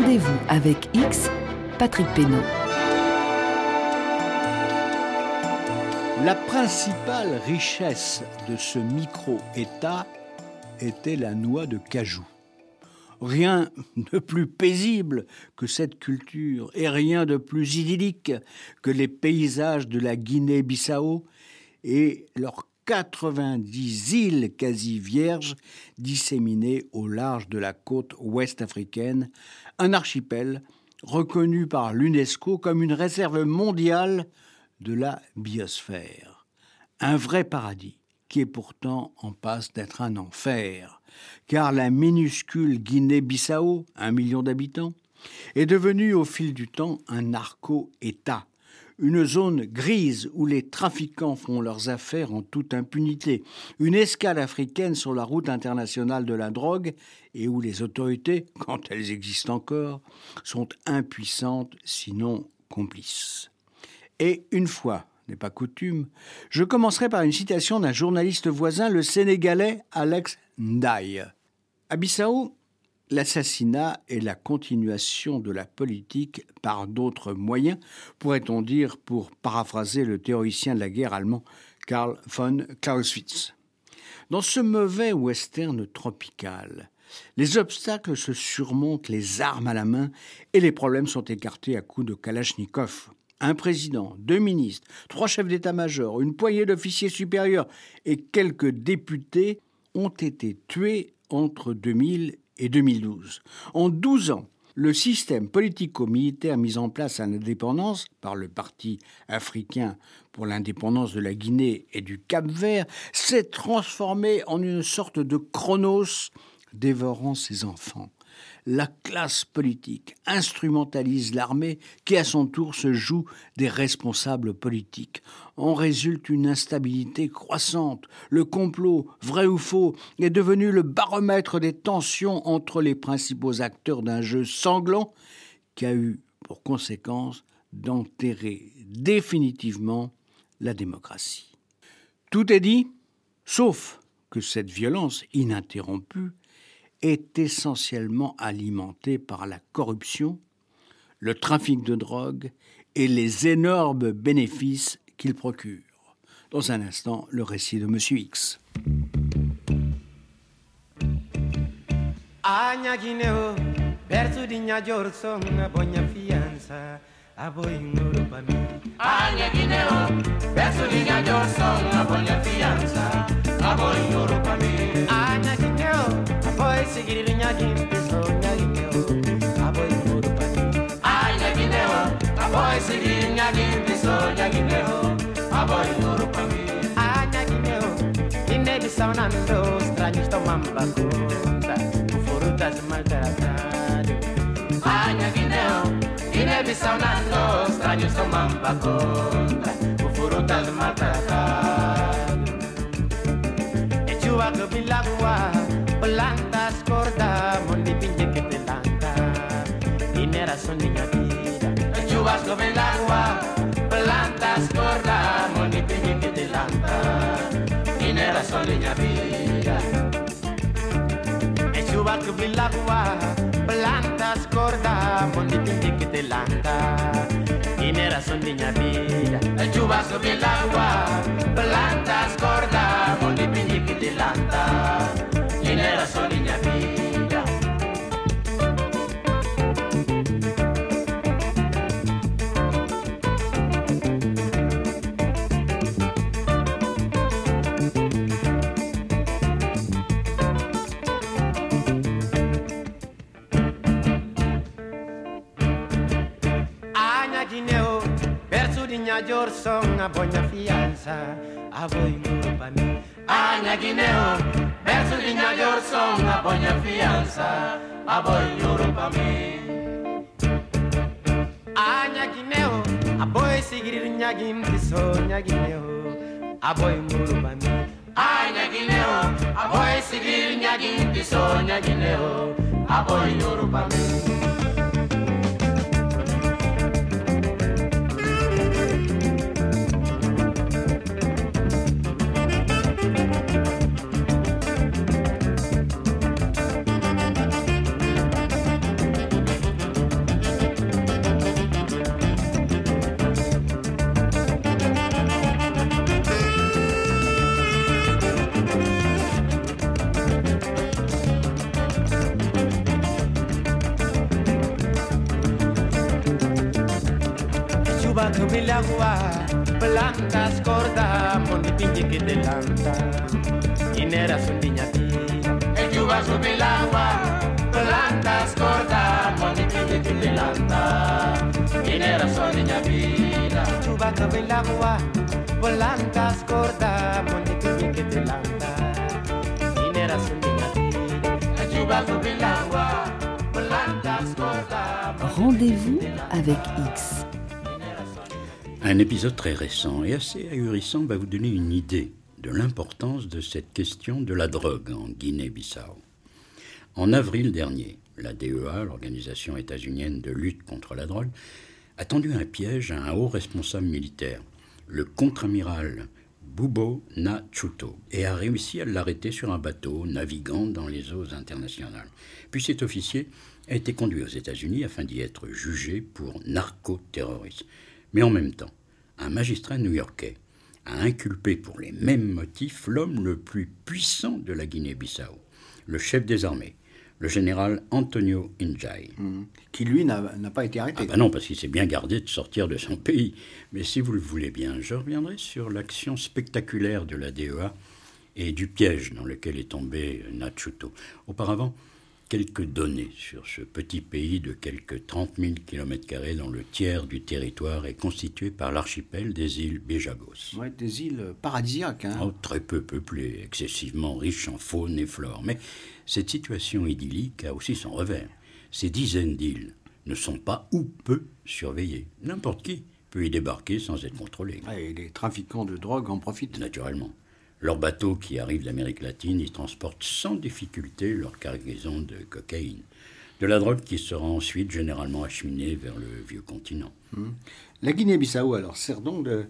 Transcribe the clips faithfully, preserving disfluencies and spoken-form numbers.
Rendez-vous avec X, Patrick Pénaud. La principale richesse de ce micro-État était la noix de cajou. Rien de plus paisible que cette culture et rien de plus idyllique que les paysages de la Guinée-Bissau et leurs quatre-vingt-dix îles quasi vierges disséminées au large de la côte ouest africaine, un archipel reconnu par l'UNESCO comme une réserve mondiale de la biosphère. Un vrai paradis qui est pourtant en passe d'être un enfer, car la minuscule Guinée-Bissau, un million d'habitants, est devenue au fil du temps un narco-État, une zone grise où les trafiquants font leurs affaires en toute impunité, une escale africaine sur la route internationale de la drogue et où les autorités, quand elles existent encore, sont impuissantes, sinon complices. Et une fois n'est pas coutume, je commencerai par une citation d'un journaliste voisin, le Sénégalais Alex Ndaye. À Bissau, l'assassinat est la continuation de la politique par d'autres moyens, pourrait-on dire pour paraphraser le théoricien de la guerre allemand Karl von Clausewitz. Dans ce mauvais western tropical, les obstacles se surmontent les armes à la main et les problèmes sont écartés à coups de Kalachnikov. Un président, deux ministres, trois chefs d'état-major, une poignée d'officiers supérieurs et quelques députés ont été tués entre deux mille et deux mille douze. En douze ans, le système politico-militaire mis en place à l'indépendance par le Parti africain pour l'indépendance de la Guinée et du Cap-Vert s'est transformé en une sorte de Chronos dévorant ses enfants. La classe politique instrumentalise l'armée qui, à son tour, se joue des responsables politiques. En résulte une instabilité croissante. Le complot, vrai ou faux, est devenu le baromètre des tensions entre les principaux acteurs d'un jeu sanglant qui a eu pour conséquence d'enterrer définitivement la démocratie. Tout est dit, sauf que cette violence ininterrompue est essentiellement alimenté par la corruption, le trafic de drogue et les énormes bénéfices qu'il procure. Dans un instant, le récit de Monsieur X. Boy, sigiri nyagin piso nyagin aboy muru pani. Ay nyagin a boy sigiri nyagin piso nyagin aboy muru pani. Ay nyagin ine bisaunando stranios tomamba conta frutas maltratadas. Ay nyagin ine bisaunando stranios tomamba conta frutas maltratadas. Echuva que bilagua Plantas corda, mondi pinche que te lanta, dinera son niña vida. Chubas como el agua, plantas corda, mondi pinche que te lanta, dinera son niña vida. Chubas como el agua, plantas corda, mondi pinche que te lanta, dinera son niña vida. Chubas como el agua, plantas corda, mondi pinche que te lanta. Dinera son niña vida. Aña Guineo, verso di Ñayor son a boña fianza, a voi muro pa mi. Aña Guineo, verso di Ñayor son a boña fianza, a voi muro pa mi. Aña Guineo, a voi sigir ñagin piso ñagineo, a voi muro pa mi. Aña Guineo, a voi sigir ñagin piso ñagineo, a voi muro pa mi. belagua, plantas corda, monte pinche que te lanta, inera son niña tira. El chubazo belagua, plantas corda, monte pinche que te lanta, inera son niña tira. Chubaca belagua, plantas corda, monte pinche que te lanta, inera son niña tira. El chubazo belagua, plantas corda. Rendez-vous avec X. Un épisode très récent et assez ahurissant va vous donner une idée de l'importance de cette question de la drogue en Guinée-Bissau. En avril dernier, la D E A, l'organisation états-unienne de lutte contre la drogue, a tendu un piège à un haut responsable militaire, le contre-amiral Bubo Nachuto, et a réussi à l'arrêter sur un bateau naviguant dans les eaux internationales. Puis cet officier a été conduit aux États-Unis afin d'y être jugé pour narcoterrorisme. Mais en même temps, un magistrat new-yorkais a inculpé pour les mêmes motifs l'homme le plus puissant de la Guinée-Bissau, le chef des armées, le général Antonio Injai. Mmh. Qui, lui, n'a, n'a pas été arrêté. Ah ben non, parce qu'il s'est bien gardé de sortir de son pays. Mais si vous le voulez bien, je reviendrai sur l'action spectaculaire de la D E A et du piège dans lequel est tombé Nachuto. Auparavant, quelques données sur ce petit pays de quelques trente mille kilomètres carrés dont le tiers du territoire est constitué par l'archipel des îles Bejagos. Ouais, des îles paradisiaques. Hein. Oh, très peu peuplées, excessivement riches en faune et flore. Mais cette situation idyllique a aussi son revers. Ces dizaines d'îles ne sont pas ou peu surveillées. N'importe qui peut y débarquer sans être contrôlé. Ouais, et les trafiquants de drogue en profitent. Naturellement. Leurs bateaux qui arrivent d'Amérique latine y transportent sans difficulté leur cargaison de cocaïne. De la drogue qui sera ensuite généralement acheminée vers le vieux continent. Mmh. La Guinée-Bissau, alors, sert donc de,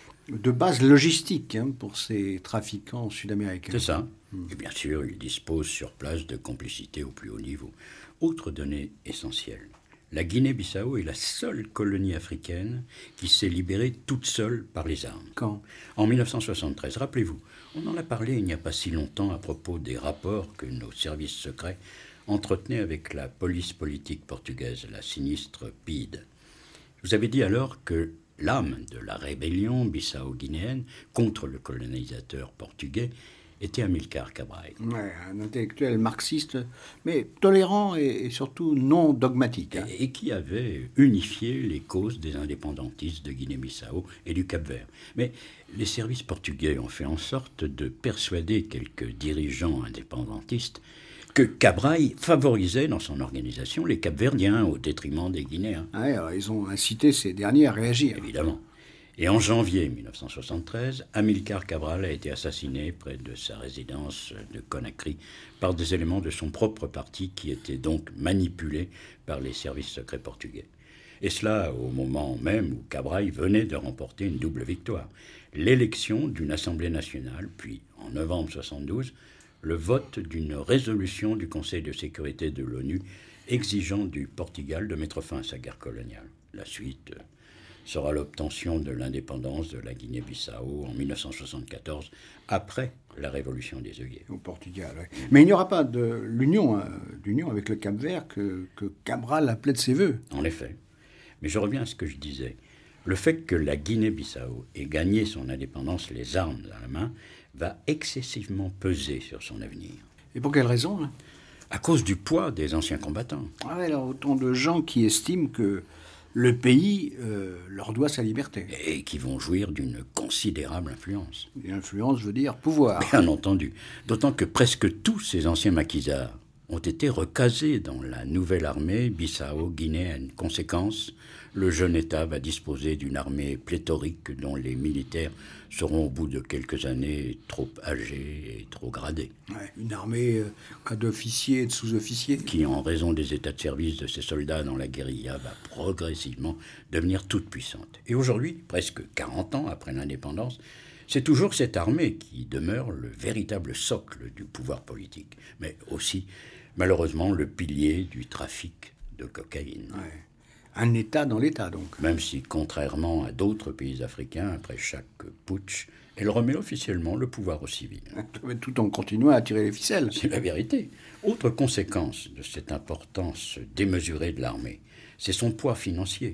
de base logistique hein, pour ces trafiquants sud-américains. C'est ça. Mmh. Et bien sûr, ils disposent sur place de complicité au plus haut niveau. Autre donnée essentielle. La Guinée-Bissau est la seule colonie africaine qui s'est libérée toute seule par les armes. Quand ? En mille neuf cent soixante-treize, rappelez-vous, on en a parlé il n'y a pas si longtemps à propos des rapports que nos services secrets entretenaient avec la police politique portugaise, la sinistre P I D. Je vous avais dit alors que l'âme de la rébellion bissau-guinéenne contre le colonisateur portugais était Amilcar Cabral. Ouais, un intellectuel marxiste, mais tolérant et, et surtout non dogmatique. Hein. Et, et qui avait unifié les causes des indépendantistes de Guinée-Bissau et du Cap-Vert. Mais les services portugais ont fait en sorte de persuader quelques dirigeants indépendantistes que Cabral favorisait dans son organisation les Cap-Verdiens au détriment des Guinéens. Ouais, alors, ils ont incité ces derniers à réagir. Évidemment. Et en janvier mille neuf cent soixante-treize, Amilcar Cabral a été assassiné près de sa résidence de Conakry par des éléments de son propre parti qui étaient donc manipulés par les services secrets portugais. Et cela au moment même où Cabral venait de remporter une double victoire. L'élection d'une Assemblée nationale, puis en novembre soixante-douze, le vote d'une résolution du Conseil de sécurité de l'ONU exigeant du Portugal de mettre fin à sa guerre coloniale. La suite sera l'obtention de l'indépendance de la Guinée-Bissau en mille neuf cent soixante-quatorze, après la révolution des œillets. Au Portugal, oui. Mais il n'y aura pas de l'union, euh, d'union avec le Cap-Vert que, que Cabral appelait de ses voeux. En effet. Mais je reviens à ce que je disais. Le fait que la Guinée-Bissau ait gagné son indépendance les armes à la main va excessivement peser sur son avenir. Et pour quelle raison hein? À cause du poids des anciens combattants. Ah ouais, alors autant de gens qui estiment que le pays euh, leur doit sa liberté. Et qui vont jouir d'une considérable influence. Et influence veut dire pouvoir. Bien entendu. D'autant que presque tous ces anciens maquisards ont été recasés dans la nouvelle armée bissau-guinéenne. Conséquence, le jeune État va disposer d'une armée pléthorique dont les militaires seront au bout de quelques années trop âgés et trop gradés. Ouais, une armée euh, d'officiers et de sous-officiers. Qui, en raison des états de service de ces soldats dans la guérilla, va progressivement devenir toute puissante. Et aujourd'hui, presque quarante ans après l'indépendance, c'est toujours cette armée qui demeure le véritable socle du pouvoir politique, mais aussi, malheureusement, le pilier du trafic de cocaïne. Ouais. Un État dans l'État, donc. Même si, contrairement à d'autres pays africains, après chaque putsch, elle remet officiellement le pouvoir aux civils. Tout en continuant à tirer les ficelles. C'est la vérité. Autre conséquence de cette importance démesurée de l'armée, c'est son poids financier.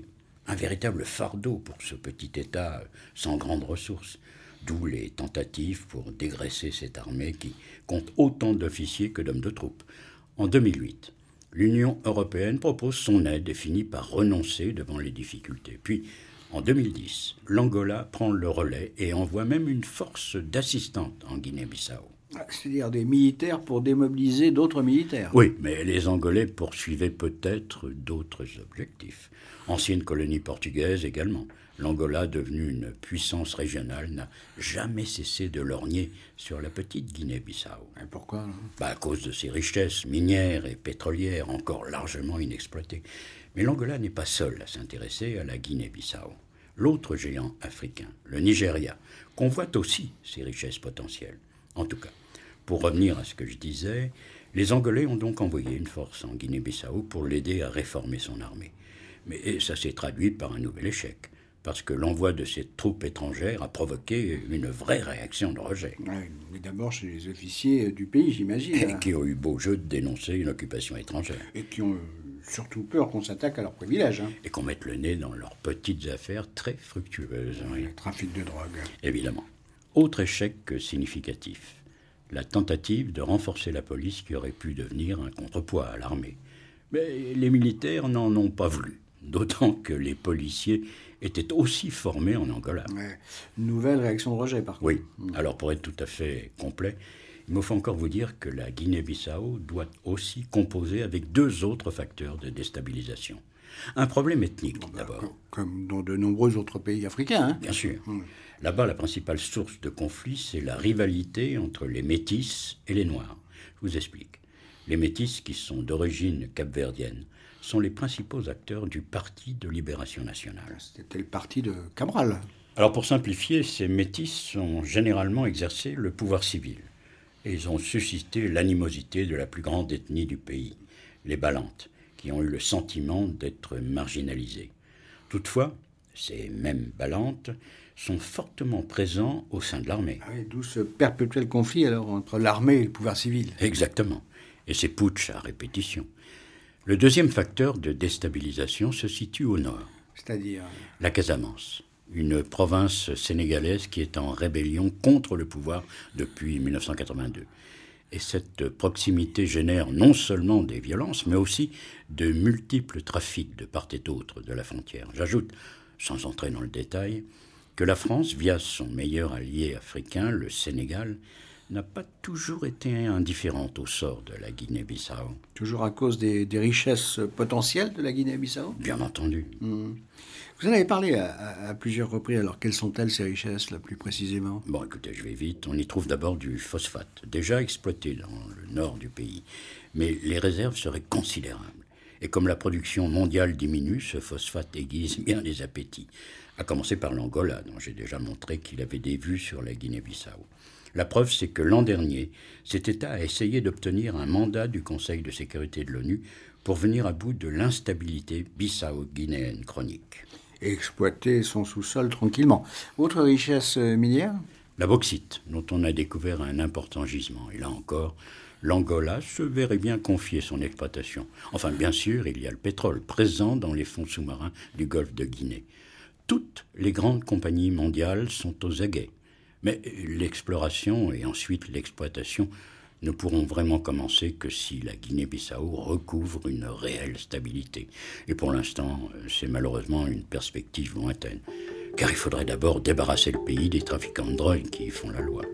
Un véritable fardeau pour ce petit État sans grandes ressources. D'où les tentatives pour dégraisser cette armée qui compte autant d'officiers que d'hommes de troupes. En deux mille huit, l'Union européenne propose son aide et finit par renoncer devant les difficultés. Puis, en deux mille dix, l'Angola prend le relais et envoie même une force d'assistante en Guinée-Bissau. C'est-à-dire des militaires pour démobiliser d'autres militaires. Oui, mais les Angolais poursuivaient peut-être d'autres objectifs. Ancienne colonie portugaise également. L'Angola, devenue une puissance régionale, n'a jamais cessé de lorgner sur la petite Guinée-Bissau. Et pourquoi bah, À cause de ses richesses minières et pétrolières encore largement inexploitées. Mais l'Angola n'est pas seul à s'intéresser à la Guinée-Bissau. L'autre géant africain, le Nigeria, convoite aussi ses richesses potentielles. En tout cas, pour revenir à ce que je disais, les Angolais ont donc envoyé une force en Guinée-Bissau pour l'aider à réformer son armée. Mais ça s'est traduit par un nouvel échec, parce que l'envoi de ces troupes étrangères a provoqué une vraie réaction de rejet. Ouais, mais d'abord chez les officiers du pays, j'imagine. Et hein. qui ont eu beau jeu de dénoncer une occupation étrangère. Et qui ont surtout peur qu'on s'attaque à leurs privilèges. Hein. Et qu'on mette le nez dans leurs petites affaires très fructueuses. Oui. Le trafic de drogue. Évidemment. Autre échec significatif. La tentative de renforcer la police qui aurait pu devenir un contrepoids à l'armée. Mais les militaires n'en ont pas voulu. D'autant que les policiers étaient aussi formés en Angola. Ouais. Nouvelle réaction de rejet, par contre. Oui. Alors, pour être tout à fait complet, il me faut encore vous dire que la Guinée-Bissau doit aussi composer avec deux autres facteurs de déstabilisation. Un problème ethnique, bah, d'abord. Comme, comme dans de nombreux autres pays africains. Hein. Bien sûr. Mmh. Là-bas, la principale source de conflit, c'est la rivalité entre les métis et les Noirs. Je vous explique. Les métis, qui sont d'origine capverdienne, sont les principaux acteurs du Parti de Libération Nationale. C'était le parti de Cabral. Alors, pour simplifier, ces métis ont généralement exercé le pouvoir civil. Et ils ont suscité l'animosité de la plus grande ethnie du pays, les Balantes, qui ont eu le sentiment d'être marginalisés. Toutefois, ces mêmes Balantes sont fortement présents au sein de l'armée. Ah oui, d'où ce perpétuel conflit alors entre l'armée et le pouvoir civil. Exactement. Et ces putschs à répétition. Le deuxième facteur de déstabilisation se situe au nord. C'est-à-dire la Casamance, une province sénégalaise qui est en rébellion contre le pouvoir depuis mille neuf cent quatre-vingt-deux. Et cette proximité génère non seulement des violences, mais aussi de multiples trafics de part et d'autre de la frontière. J'ajoute, sans entrer dans le détail, que la France, via son meilleur allié africain, le Sénégal, n'a pas toujours été indifférente au sort de la Guinée-Bissau. Toujours à cause des, des richesses potentielles de la Guinée-Bissau ? Bien entendu. Mmh. Vous en avez parlé à, à, à plusieurs reprises, alors quelles sont-elles ces richesses, là, plus précisément ? Bon, écoutez, je vais vite. On y trouve d'abord du phosphate, déjà exploité dans le nord du pays. Mais les réserves seraient considérables. Et comme la production mondiale diminue, ce phosphate aiguise bien les appétits. À commencer par l'Angola, dont j'ai déjà montré qu'il avait des vues sur la Guinée-Bissau. La preuve, c'est que l'an dernier, cet État a essayé d'obtenir un mandat du Conseil de sécurité de l'ONU pour venir à bout de l'instabilité bissau-guinéenne chronique. Et exploiter son sous-sol tranquillement. Autre richesse minière ? La bauxite, dont on a découvert un important gisement. Et là encore, l'Angola se verrait bien confier son exploitation. Enfin, bien sûr, il y a le pétrole présent dans les fonds sous-marins du golfe de Guinée. Toutes les grandes compagnies mondiales sont aux aguets. Mais l'exploration et ensuite l'exploitation ne pourront vraiment commencer que si la Guinée-Bissau recouvre une réelle stabilité. Et pour l'instant, c'est malheureusement une perspective lointaine. Car il faudrait d'abord débarrasser le pays des trafiquants de drogue qui y font la loi.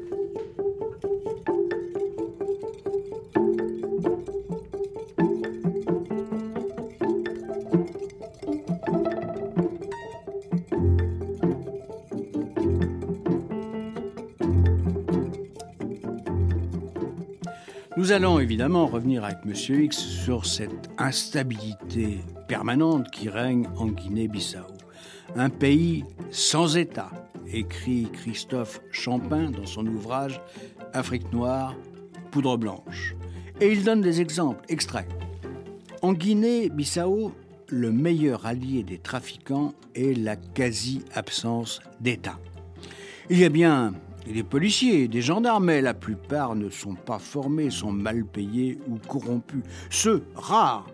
Nous allons évidemment revenir avec M. X sur cette instabilité permanente qui règne en Guinée-Bissau. Un pays sans État, écrit Christophe Champin dans son ouvrage « Afrique noire, poudre blanche ». Et il donne des exemples, extraits. En Guinée-Bissau, le meilleur allié des trafiquants est la quasi-absence d'État. Il y a bien des policiers, des gendarmes, mais la plupart ne sont pas formés, sont mal payés ou corrompus. Ceux, rares,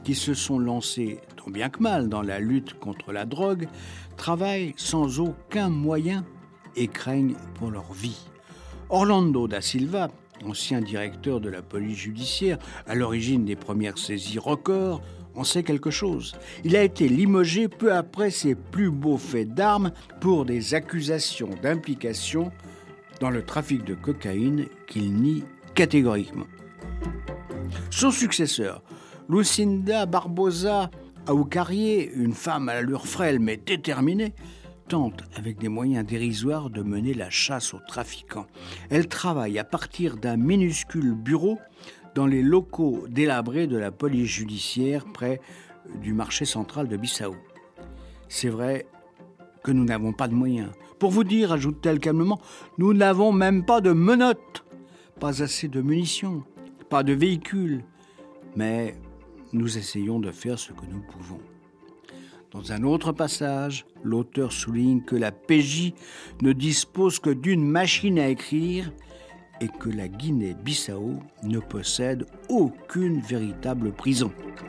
qui se sont lancés, tant bien que mal, dans la lutte contre la drogue, travaillent sans aucun moyen et craignent pour leur vie. Orlando da Silva, ancien directeur de la police judiciaire, à l'origine des premières saisies records, en sait quelque chose. Il a été limogé peu après ses plus beaux faits d'armes pour des accusations d'implication dans le trafic de cocaïne qu'il nie catégoriquement. Son successeur, Lucinda Barbosa Aoucarié, une femme à l'allure frêle mais déterminée, tente avec des moyens dérisoires de mener la chasse aux trafiquants. Elle travaille à partir d'un minuscule bureau dans les locaux délabrés de la police judiciaire près du marché central de Bissau. C'est vrai que nous n'avons pas de moyens. Pour vous dire, ajoute-t-elle calmement, nous n'avons même pas de menottes, pas assez de munitions, pas de véhicules, mais nous essayons de faire ce que nous pouvons. Dans un autre passage, l'auteur souligne que la P J ne dispose que d'une machine à écrire et que la Guinée-Bissau ne possède aucune véritable prison.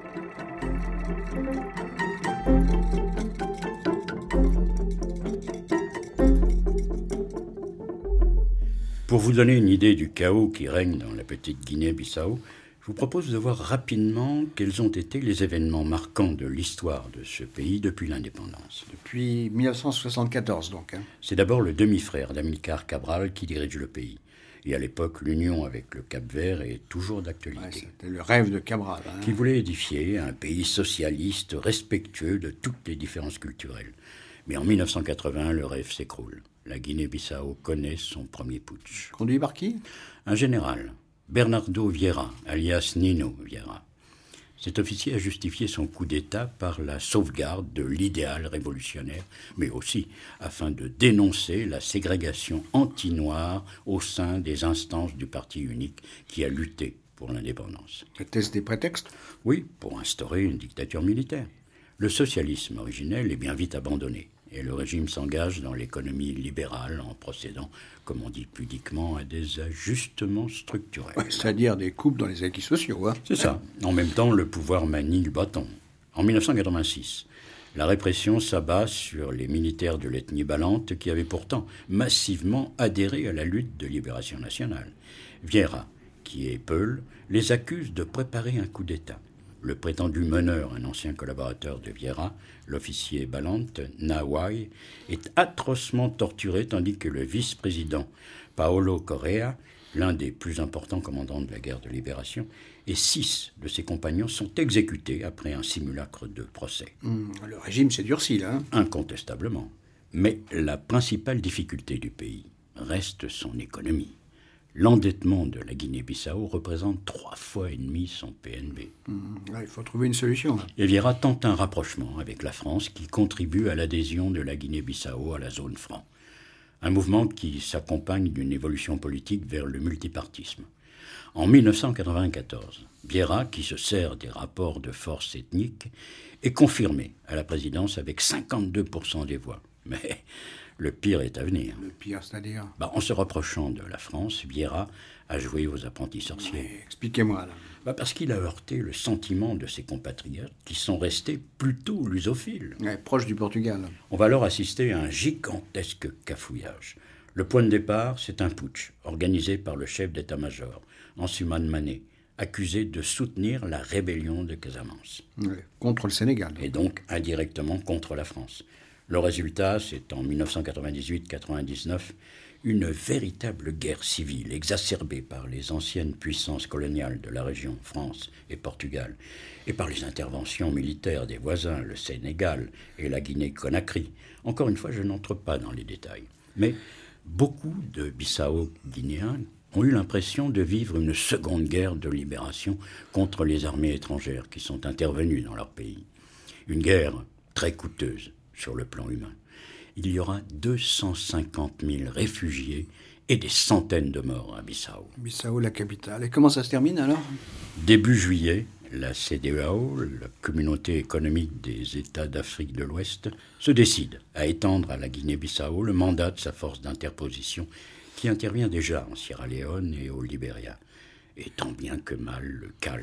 Pour vous donner une idée du chaos qui règne dans la petite Guinée-Bissau, je vous propose de voir rapidement quels ont été les événements marquants de l'histoire de ce pays depuis l'indépendance. Depuis dix-neuf cent soixante-quatorze, donc. Hein. C'est d'abord le demi-frère d'Amilcar Cabral qui dirige le pays. Et à l'époque, l'union avec le Cap-Vert est toujours d'actualité. Ouais, c'était le rêve de Cabral. Hein. Qui voulait édifier un pays socialiste, respectueux de toutes les différences culturelles. Mais en dix-neuf cent quatre-vingts, le rêve s'écroule. La Guinée-Bissau connaît son premier putsch. Conduit par qui ? Un général, Bernardo Vieira, alias Nino Vieira. Cet officier a justifié son coup d'État par la sauvegarde de l'idéal révolutionnaire, mais aussi afin de dénoncer la ségrégation anti-noire au sein des instances du parti unique qui a lutté pour l'indépendance. Était-ce des prétextes ? Oui, pour instaurer une dictature militaire. Le socialisme originel est bien vite abandonné. Et le régime s'engage dans l'économie libérale en procédant, comme on dit pudiquement, à des ajustements structurels. Ouais, c'est-à-dire des coupes dans les acquis sociaux. Hein. C'est ça. En même temps, le pouvoir manie le bâton. En dix-neuf cent quatre-vingt-six, la répression s'abat sur les militaires de l'ethnie balante qui avaient pourtant massivement adhéré à la lutte de libération nationale. Vieira, qui est peul, les accuse de préparer un coup d'État. Le prétendu meneur, un ancien collaborateur de Vieira, l'officier Balante, Nawai, est atrocement torturé tandis que le vice-président Paolo Correa, l'un des plus importants commandants de la guerre de libération, et six de ses compagnons sont exécutés après un simulacre de procès. Mmh, le régime s'est durci, là. Hein. Incontestablement. Mais la principale difficulté du pays reste son économie. L'endettement de la Guinée-Bissau représente trois fois et demi son P N B. Mmh, là, il faut trouver une solution. Hein. Et Vieira tente un rapprochement avec la France qui contribue à l'adhésion de la Guinée-Bissau à la zone franc. Un mouvement qui s'accompagne d'une évolution politique vers le multipartisme. En dix-neuf cent quatre-vingt-quatorze, Vieira, qui se sert des rapports de force ethnique, est confirmé à la présidence avec cinquante-deux pour cent des voix. Mais le pire est à venir. Le pire, c'est-à-dire bah, En se rapprochant de la France, Vieira a joué aux apprentis sorciers. Mais expliquez-moi, là. Bah, parce qu'il a heurté le sentiment de ses compatriotes qui sont restés plutôt lusophiles. Ouais, proche du Portugal. On va alors assister à un gigantesque cafouillage. Le point de départ, c'est un putsch organisé par le chef d'état-major, Ansuman Mané, accusé de soutenir la rébellion de Casamance. Ouais, contre le Sénégal. Et donc indirectement contre la France. Le résultat, c'est en dix-neuf cent quatre-vingt-dix-huit quatre-vingt-dix-neuf, une véritable guerre civile exacerbée par les anciennes puissances coloniales de la région, France et Portugal, et par les interventions militaires des voisins, le Sénégal et la Guinée-Conakry. Encore une fois, je n'entre pas dans les détails. Mais beaucoup de Bissau-Guinéens ont eu l'impression de vivre une seconde guerre de libération contre les armées étrangères qui sont intervenues dans leur pays. Une guerre très coûteuse sur le plan humain. Il y aura deux cent cinquante mille réfugiés et des centaines de morts à Bissau. Bissau, la capitale. Et comment ça se termine alors ? Début juillet, la C D A O, la Communauté économique des États d'Afrique de l'Ouest, se décide à étendre à la Guinée-Bissau le mandat de sa force d'interposition qui intervient déjà en Sierra Leone et au Libéria. Et tant bien que mal, le calme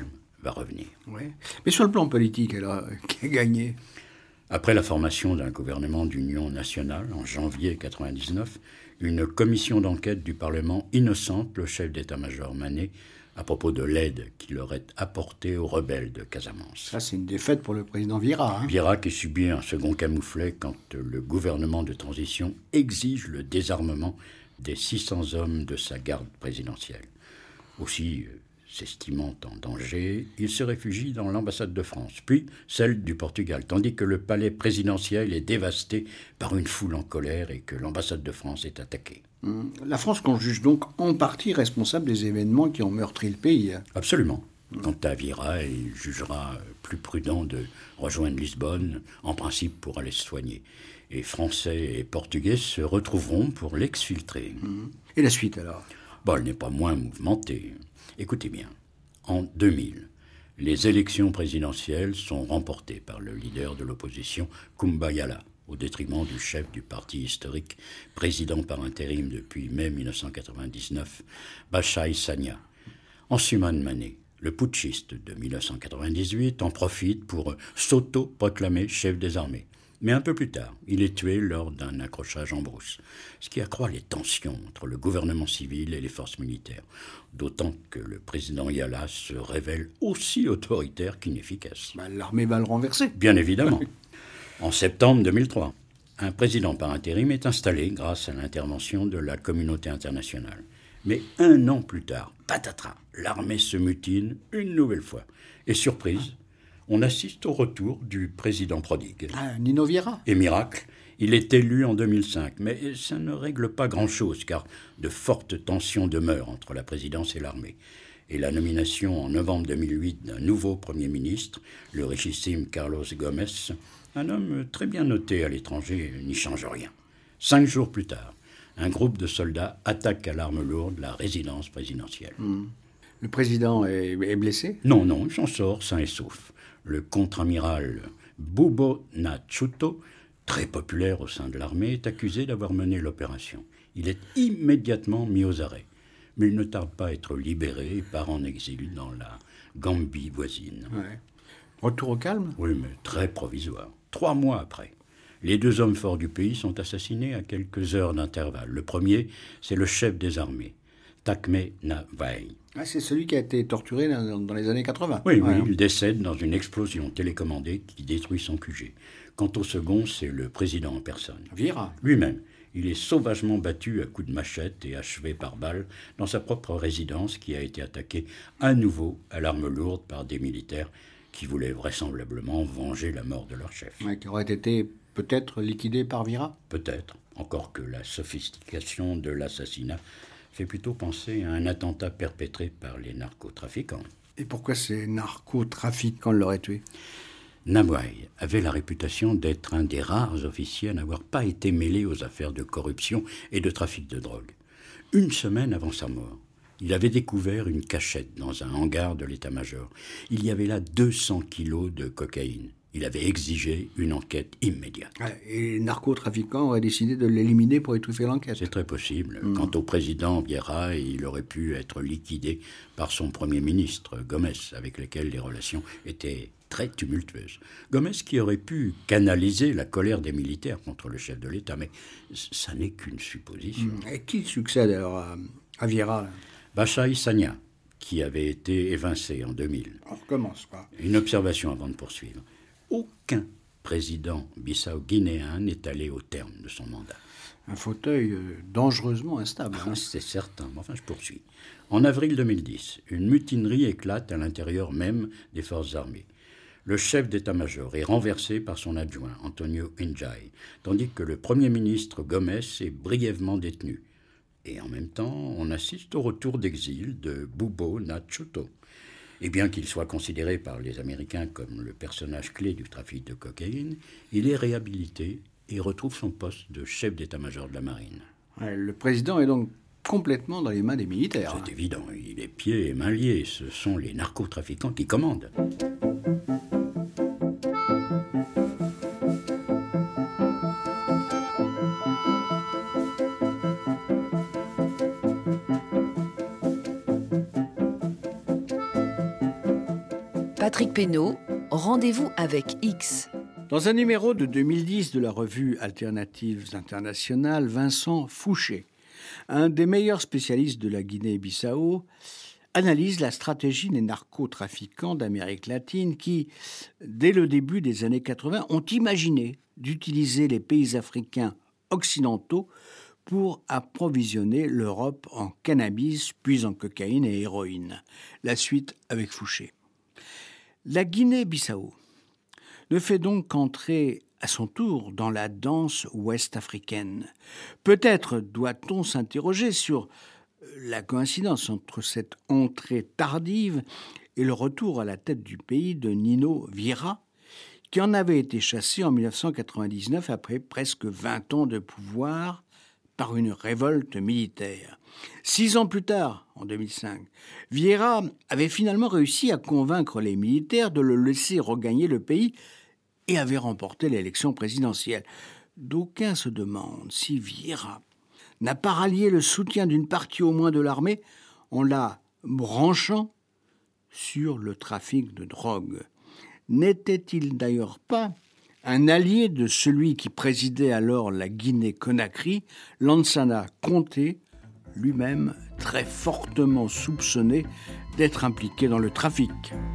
va revenir. Ouais. Mais sur le plan politique, alors, qui a gagné ? Après la formation d'un gouvernement d'union nationale en janvier mille neuf cent quatre-vingt-dix-neuf, une commission d'enquête du Parlement innocente le chef d'état-major Manet à propos de l'aide qu'il aurait apportée aux rebelles de Casamance. Ça, c'est une défaite pour le président Vira. Hein. Vira qui subit un second camouflet quand le gouvernement de transition exige le désarmement des six cents hommes de sa garde présidentielle. Aussi, s'estimant en danger, il se réfugie dans l'ambassade de France, puis celle du Portugal, tandis que le palais présidentiel est dévasté par une foule en colère et que l'ambassade de France est attaquée. La France qu'on juge donc en partie responsable des événements qui ont meurtri le pays. Absolument. Quant à Vira, il jugera plus prudent de rejoindre Lisbonne, en principe pour aller se soigner. Et Français et Portugais se retrouveront pour l'exfiltrer. Et la suite alors ? Bon, elle n'est pas moins mouvementée. Écoutez bien, en deux mille, les élections présidentielles sont remportées par le leader de l'opposition, Kumba Yala, au détriment du chef du parti historique, président par intérim depuis mai mille neuf cent quatre-vingt-dix-neuf, Bachai Sagna. Ansuman Mané, le putschiste de mille neuf cent quatre-vingt-dix-huit, en profite pour s'auto-proclamer chef des armées. Mais un peu plus tard, il est tué lors d'un accrochage en brousse, ce qui accroît les tensions entre le gouvernement civil et les forces militaires, d'autant que le président Yala se révèle aussi autoritaire qu'inefficace. Bah, l'armée va le renverser. Bien évidemment. En septembre deux mille trois, un président par intérim est installé grâce à l'intervention de la communauté internationale. Mais un an plus tard, patatras, l'armée se mutine une nouvelle fois. Et surprise, on assiste au retour du président prodigue. Ah, Nino Vieira. Et miracle, il est élu en deux mille cinq. Mais ça ne règle pas grand-chose, car de fortes tensions demeurent entre la présidence et l'armée. Et la nomination en novembre deux mille huit d'un nouveau Premier ministre, le richissime Carlos Gomes, un homme très bien noté à l'étranger, n'y change rien. Cinq jours plus tard, un groupe de soldats attaque à l'arme lourde la résidence présidentielle. Mmh. Le président est, est blessé ? Non, non, il s'en sort sain et sauf. Le contre-amiral Bubo Nachuto, très populaire au sein de l'armée, est accusé d'avoir mené l'opération. Il est immédiatement mis aux arrêts. Mais il ne tarde pas à être libéré et part en exil dans la Gambie voisine. Ouais. Retour au calme ? Oui, mais très provisoire. Trois mois après, les deux hommes forts du pays sont assassinés à quelques heures d'intervalle. Le premier, c'est le chef des armées, Takme Navai. Ah, c'est celui qui a été torturé dans, dans les années quatre-vingts. Oui, ouais. oui, il décède dans une explosion télécommandée qui détruit son Q G. Quant au second, c'est le président en personne. Vieira. Lui-même. Il est sauvagement battu à coups de machette et achevé par balle dans sa propre résidence qui a été attaquée à nouveau à l'arme lourde par des militaires qui voulaient vraisemblablement venger la mort de leur chef. Ouais, qui aurait été peut-être liquidé par Vieira ? Peut-être, encore que la sophistication de l'assassinat fait plutôt penser à un attentat perpétré par les narcotrafiquants. Et pourquoi ces narcotrafiquants l'auraient tué ? Navai avait la réputation d'être un des rares officiers à n'avoir pas été mêlé aux affaires de corruption et de trafic de drogue. Une semaine avant sa mort, il avait découvert une cachette dans un hangar de l'état-major. Il y avait là deux cents kilos de cocaïne. Il avait exigé une enquête immédiate. Et les narcotrafiquants auraient décidé de l'éliminer pour étouffer l'enquête. C'est très possible. Mmh. Quant au président Vieira, il aurait pu être liquidé par son premier ministre, Gomes, avec lequel les relations étaient très tumultueuses. Gomes qui aurait pu canaliser la colère des militaires contre le chef de l'État, mais ça n'est qu'une supposition. Mmh. Et qui succède alors à, à Vieira ? Bachai Sagna, qui avait été évincé en deux mille. On recommence, quoi. Une observation avant de poursuivre. Aucun président bissau-guinéen n'est allé au terme de son mandat. Un fauteuil euh, dangereusement instable. Hein. C'est certain, mais enfin je poursuis. En avril deux mille dix, une mutinerie éclate à l'intérieur même des forces armées. Le chef d'état-major est renversé par son adjoint, Antonio Njai, tandis que le premier ministre Gomes est brièvement détenu. Et en même temps, on assiste au retour d'exil de Bubo Nachuto. Et bien qu'il soit considéré par les Américains comme le personnage clé du trafic de cocaïne, il est réhabilité et retrouve son poste de chef d'état-major de la marine. Ouais, le président est donc complètement dans les mains des militaires. C'est hein. évident, il est pieds et mains liés. Ce sont les narcotrafiquants qui commandent. Patrick Pénaud, rendez-vous avec X. Dans un numéro de deux mille dix de la revue Alternatives Internationales, Vincent Fouché, un des meilleurs spécialistes de la Guinée-Bissau, analyse la stratégie des narcotrafiquants d'Amérique latine qui, dès le début des années quatre-vingts, ont imaginé d'utiliser les pays africains occidentaux pour approvisionner l'Europe en cannabis, puis en cocaïne et héroïne. La suite avec Fouché. La Guinée-Bissau ne fait donc qu'entrer à son tour dans la danse ouest-africaine. Peut-être doit-on s'interroger sur la coïncidence entre cette entrée tardive et le retour à la tête du pays de Nino Vieira, qui en avait été chassé en dix-neuf cent quatre-vingt-dix-neuf après presque vingt ans de pouvoir par une révolte militaire. Six ans plus tard, en deux mille cinq, Vieira avait finalement réussi à convaincre les militaires de le laisser regagner le pays et avait remporté l'élection présidentielle. D'aucuns se demandent si Vieira n'a pas rallié le soutien d'une partie au moins de l'armée en la branchant sur le trafic de drogue. N'était-il d'ailleurs pas un allié de celui qui présidait alors la Guinée-Conakry, Lansana Conté, lui-même très fortement soupçonné d'être impliqué dans le trafic?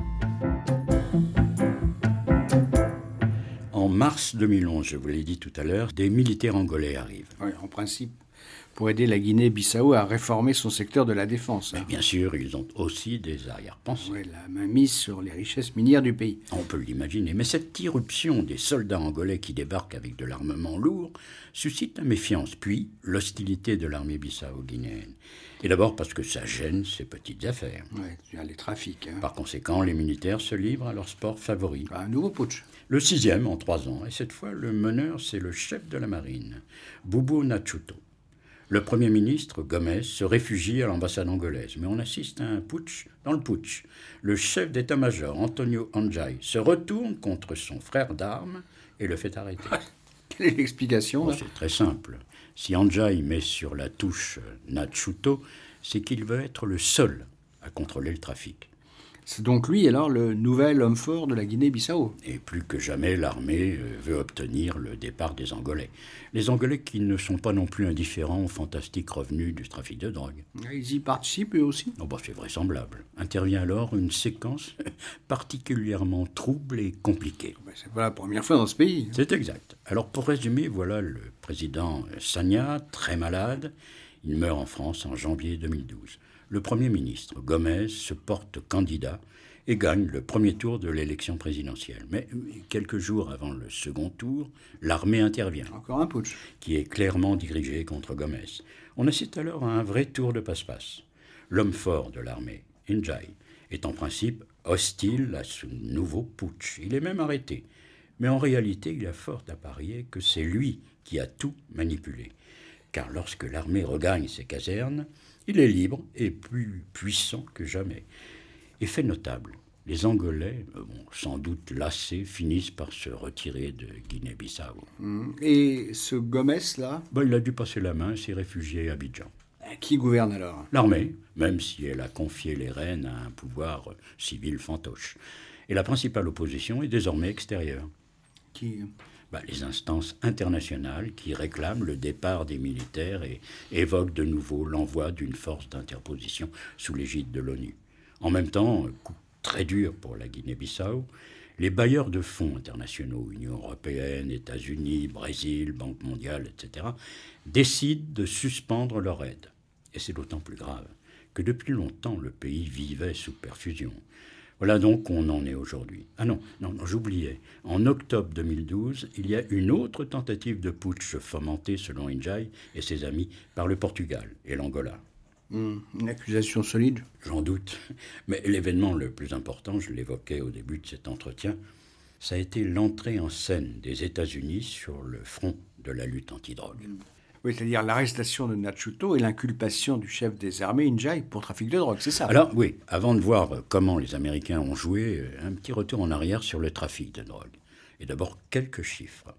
En mars deux mille onze, je vous l'ai dit tout à l'heure, des militaires angolais arrivent. Oui, en principe, pour aider la Guinée-Bissau à réformer son secteur de la défense. Mais bien sûr, ils ont aussi des arrière-pensées. Oui, la mainmise sur les richesses minières du pays. On peut l'imaginer, mais cette irruption des soldats angolais qui débarquent avec de l'armement lourd suscite la méfiance, puis l'hostilité de l'armée bissau-guinéenne. Et d'abord parce que ça gêne ces petites affaires. Oui, il y a les trafics. Hein. Par conséquent, les militaires se livrent à leur sport favori. Un nouveau putsch. Le sixième en trois ans, et cette fois, le meneur, c'est le chef de la marine, Boubou Nachuto. Le Premier ministre, Gomes, se réfugie à l'ambassade angolaise, mais on assiste à un putsch dans le putsch. Le chef d'état-major, Antonio Andjai, se retourne contre son frère d'armes et le fait arrêter. Quelle est l'explication bon, c'est très simple. Si Andjai met sur la touche Nachuto, c'est qu'il veut être le seul à contrôler le trafic. C'est donc lui, alors, le nouvel homme fort de la Guinée-Bissau. Et plus que jamais, l'armée veut obtenir le départ des Angolais. Les Angolais qui ne sont pas non plus indifférents aux fantastiques revenus du trafic de drogue. Ils y participent, eux aussi. Oh bah, c'est vraisemblable. Intervient alors une séquence particulièrement trouble et compliquée. Ben, c'est pas la première fois dans ce pays. C'est exact. Alors, pour résumer, voilà le président Sagna, très malade. Il meurt en France en janvier deux mille douze. Le Premier ministre, Gomes, se porte candidat et gagne le premier tour de l'élection présidentielle. Mais quelques jours avant le second tour, l'armée intervient. Encore un putsch. Qui est clairement dirigé contre Gomes. On assiste alors à un vrai tour de passe-passe. L'homme fort de l'armée, Ndjai, est en principe hostile à ce nouveau putsch. Il est même arrêté. Mais en réalité, il a fort à parier que c'est lui qui a tout manipulé. Car lorsque l'armée regagne ses casernes, il est libre et plus puissant que jamais. Et fait notable, les Angolais, bon, sans doute lassés, finissent par se retirer de Guinée-Bissau. Mmh. Et ce Gomes-là ben, il a dû passer la main à ses réfugiés à Abidjan. Qui gouverne alors? L'armée, même si elle a confié les rênes à un pouvoir civil fantoche. Et la principale opposition est désormais extérieure. Qui Ben, les instances internationales qui réclament le départ des militaires et évoquent de nouveau l'envoi d'une force d'interposition sous l'égide de l'ONU. En même temps, coup très dur pour la Guinée-Bissau, les bailleurs de fonds internationaux, Union européenne, États-Unis, Brésil, Banque mondiale, et cetera, décident de suspendre leur aide. Et c'est d'autant plus grave que depuis longtemps, le pays vivait sous perfusion. Voilà donc où on en est aujourd'hui. Ah non, non, non, j'oubliais. En octobre deux mille douze, il y a une autre tentative de putsch fomentée, selon Ndjai et ses amis, par le Portugal et l'Angola. Mmh, une accusation solide? J'en doute. Mais l'événement le plus important, je l'évoquais au début de cet entretien, ça a été l'entrée en scène des États-Unis sur le front de la lutte antidrogue. Oui, c'est-à-dire l'arrestation de Nachuto et l'inculpation du chef des armées, Ndjai, pour trafic de drogue, c'est ça? Alors oui, avant de voir comment les Américains ont joué, un petit retour en arrière sur le trafic de drogue. Et d'abord, quelques chiffres.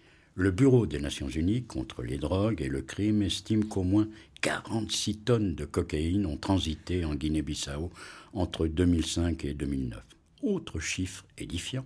Le Bureau des Nations Unies contre les drogues et le crime estime qu'au moins quarante-six tonnes de cocaïne ont transité en Guinée-Bissau entre deux mille cinq et deux mille neuf. Autre chiffre édifiant,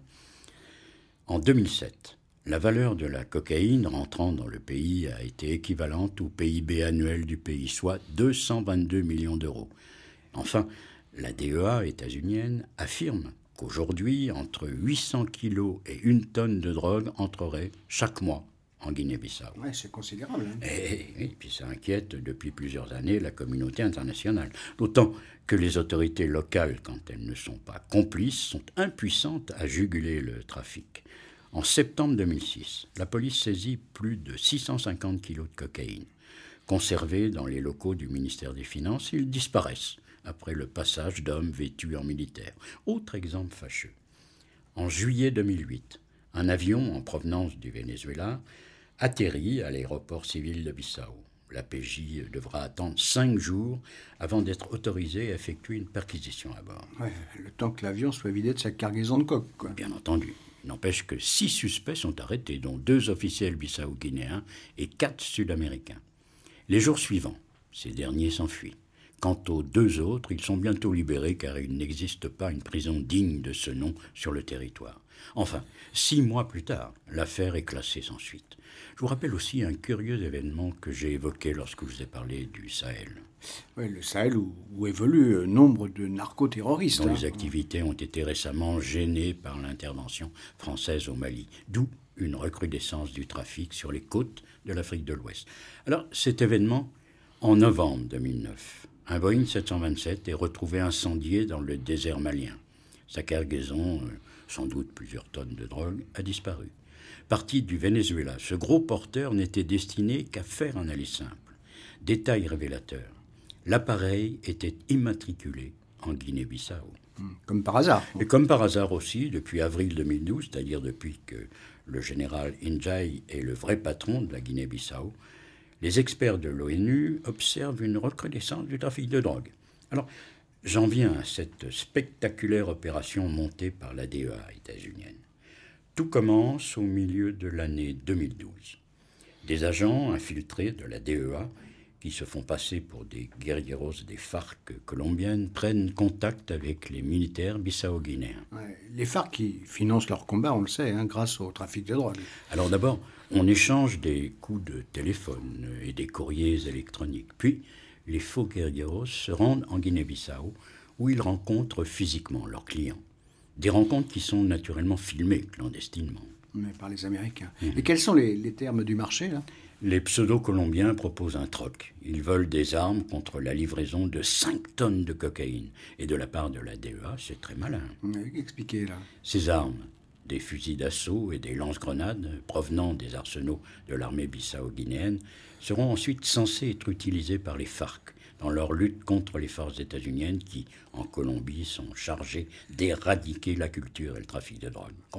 en deux mille sept, la valeur de la cocaïne rentrant dans le pays a été équivalente au P I B annuel du pays, soit deux cent vingt-deux millions d'euros. Enfin, la D E A états-unienne affirme qu'aujourd'hui, entre huit cents kilos et une tonne de drogue entreraient chaque mois en Guinée-Bissau. Ouais, c'est considérable. Hein. Et, et puis ça inquiète depuis plusieurs années la communauté internationale. D'autant que les autorités locales, quand elles ne sont pas complices, sont impuissantes à juguler le trafic. En septembre deux mille six, la police saisit plus de six cent cinquante kilos de cocaïne. Conservés dans les locaux du ministère des Finances, ils disparaissent après le passage d'hommes vêtus en militaire. Autre exemple fâcheux. En juillet deux mille huit, un avion en provenance du Venezuela atterrit à l'aéroport civil de Bissau. La P J devra attendre cinq jours avant d'être autorisée à effectuer une perquisition à bord. Ouais, le temps que l'avion soit vidé de sa cargaison de coke, quoi. Bien entendu. Il n'empêche que six suspects sont arrêtés, dont deux officiels bissau-guinéens et quatre Sud-Américains. Les jours suivants, ces derniers s'enfuient. Quant aux deux autres, ils sont bientôt libérés car il n'existe pas une prison digne de ce nom sur le territoire. Enfin, six mois plus tard, l'affaire est classée sans suite. Je vous rappelle aussi un curieux événement que j'ai évoqué lorsque je vous ai parlé du Sahel. Oui, le Sahel où, où évolue euh, nombre de narcoterroristes. Dont hein. les activités ont été récemment gênées par l'intervention française au Mali, d'où une recrudescence du trafic sur les côtes de l'Afrique de l'Ouest. Alors, cet événement, en novembre deux mille neuf, un Boeing sept cent vingt-sept est retrouvé incendié dans le désert malien. Sa cargaison, euh, sans doute plusieurs tonnes de drogue, a disparu. Parti du Venezuela, ce gros porteur n'était destiné qu'à faire un aller simple. Détail révélateur, l'appareil était immatriculé en Guinée-Bissau. Comme par hasard. Et comme par hasard aussi, depuis avril deux mille douze, c'est-à-dire depuis que le général Indjaye est le vrai patron de la Guinée-Bissau, les experts de l'ONU observent une recrudescence du trafic de drogue. Alors, j'en viens à cette spectaculaire opération montée par la D E A états-unienne. Tout commence au milieu de l'année deux mille douze. Des agents infiltrés de la D E A, qui se font passer pour des guerrilleros des FARC colombiennes, prennent contact avec les militaires bissau-guinéens. Ouais, les FARC qui financent leur combat, on le sait, hein, grâce au trafic de drogue. Alors d'abord, on échange des coups de téléphone et des courriers électroniques. Puis, les faux guerrilleros se rendent en Guinée-Bissau, où ils rencontrent physiquement leurs clients. Des rencontres qui sont naturellement filmées clandestinement. Mais par les Américains. Mmh. Et quels sont les, les termes du marché, là ? Les pseudo-colombiens proposent un troc. Ils veulent des armes contre la livraison de cinq tonnes de cocaïne. Et de la part de la D E A, c'est très malin. Expliquez, là. Ces armes, des fusils d'assaut et des lance-grenades provenant des arsenaux de l'armée bissau-guinéenne, seront ensuite censées être utilisées par les FARC dans leur lutte contre les forces états-uniennes qui, en Colombie, sont chargées d'éradiquer la culture et le trafic de drogue. Comprenez ?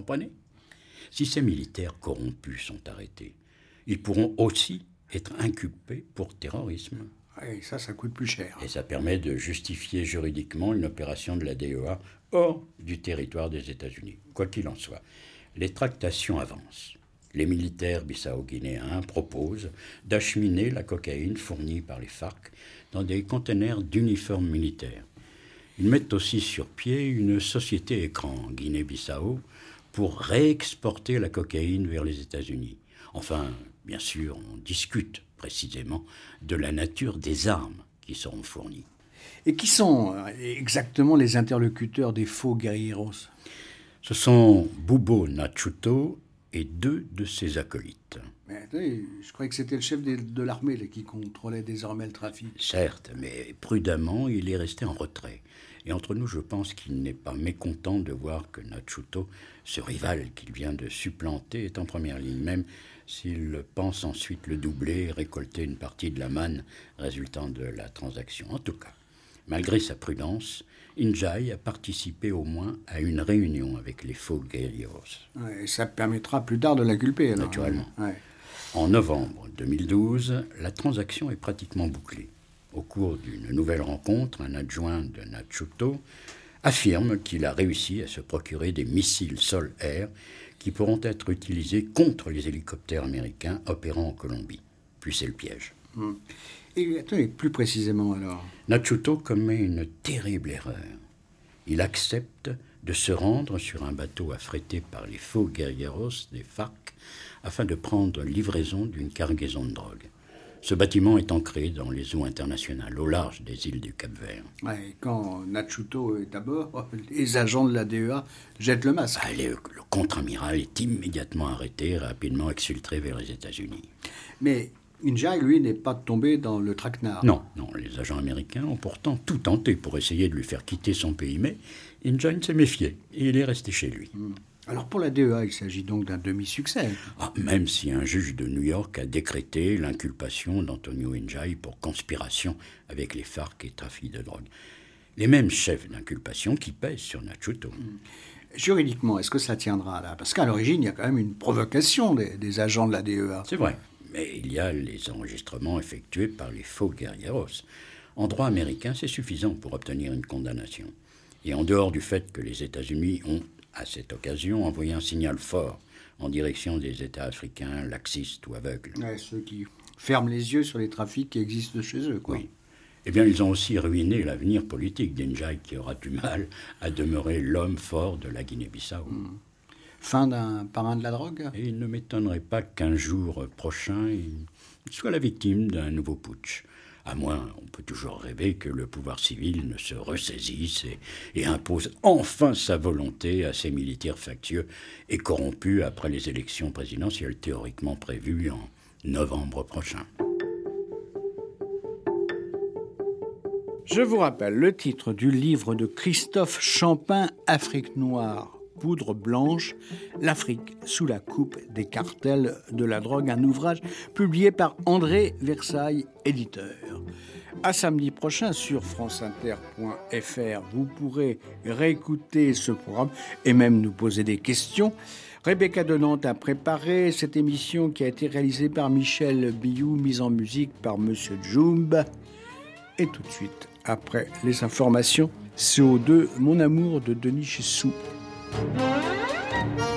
Si ces militaires corrompus sont arrêtés, ils pourront aussi être inculpés pour terrorisme. Et ça, ça coûte plus cher. Et ça permet de justifier juridiquement une opération de la D E A hors du territoire des États-Unis. Quoi qu'il en soit, les tractations avancent. Les militaires bissau-guinéens proposent d'acheminer la cocaïne fournie par les FARC dans des conteneurs d'uniformes militaires. Ils mettent aussi sur pied une société écran en Guinée-Bissau pour réexporter la cocaïne vers les États-Unis. Enfin, bien sûr, on discute précisément de la nature des armes qui seront fournies. Et qui sont exactement les interlocuteurs des faux guerrilleros ? Ce sont Bubo Nachuto et deux de ses acolytes. Mais attendez, je croyais que c'était le chef de, de l'armée là, qui contrôlait désormais le trafic. Certes, mais prudemment, il est resté en retrait. Et entre nous, je pense qu'il n'est pas mécontent de voir que Nachuto, ce rival qu'il vient de supplanter, est en première ligne, même s'il pense ensuite le doubler et récolter une partie de la manne résultant de la transaction. En tout cas, malgré sa prudence, Indjaye a participé au moins à une réunion avec les faux guerrilleros. Ouais, et ça permettra plus tard de l'inculper, alors. Naturellement. Ouais. En novembre deux mille douze, la transaction est pratiquement bouclée. Au cours d'une nouvelle rencontre, un adjoint de Nachuto affirme qu'il a réussi à se procurer des missiles sol-air qui pourront être utilisés contre les hélicoptères américains opérant en Colombie. Puis c'est le piège. Hum. Et attendez, plus précisément alors. Nachuto commet une terrible erreur. Il accepte de se rendre sur un bateau affrété par les faux guerrilleros des FARC afin de prendre livraison d'une cargaison de drogue. Ce bâtiment est ancré dans les eaux internationales, au large des îles du Cap-Vert. Ouais, quand Nachuto est à bord, les agents de la D E A jettent le masque. Allez, le contre-amiral est immédiatement arrêté et rapidement exfiltré vers les États-Unis. Mais Injai, lui, n'est pas tombé dans le traquenard. Non, non, les agents américains ont pourtant tout tenté pour essayer de lui faire quitter son pays, mais Injai s'est méfié et il est resté chez lui. Mmh. Alors pour la D E A, il s'agit donc d'un demi-succès. Ah, même si un juge de New York a décrété l'inculpation d'Antonio Injai pour conspiration avec les FARC et trafic de drogue. Les mêmes chefs d'inculpation qui pèsent sur Nachuto. Mmh. Juridiquement, est-ce que ça tiendra là? Parce qu'à l'origine, il y a quand même une provocation des, des agents de la D E A. C'est vrai, mais il y a les enregistrements effectués par les faux guerrilleros. En droit américain, c'est suffisant pour obtenir une condamnation. Et en dehors du fait que les États-Unis ont, à cette occasion, envoyé un signal fort en direction des États africains laxistes ou aveugles. Ouais, ceux qui ferment les yeux sur les trafics qui existent chez eux, quoi. Oui. Eh bien, ils ont aussi ruiné l'avenir politique d'Injai, qui aura du mal à demeurer l'homme fort de la Guinée-Bissau. Mmh. Fin d'un parrain de la drogue? Et il ne m'étonnerait pas qu'un jour prochain, il soit la victime d'un nouveau putsch. À moins, on peut toujours rêver que le pouvoir civil ne se ressaisisse et, et impose enfin sa volonté à ces militaires factieux et corrompus après les élections présidentielles théoriquement prévues en novembre prochain. Je vous rappelle le titre du livre de Christophe Champin, Afrique noire, poudre blanche, l'Afrique sous la coupe des cartels de la drogue, un ouvrage publié par André Versailles, éditeur. À samedi prochain sur franceinter point f r, vous pourrez réécouter ce programme et même nous poser des questions. Rebecca de Nantes a préparé cette émission qui a été réalisée par Michel Biou, mise en musique par Monsieur Djoumb. Et tout de suite, après les informations, C O deux, Mon amour de Denis Chessou. Thank you.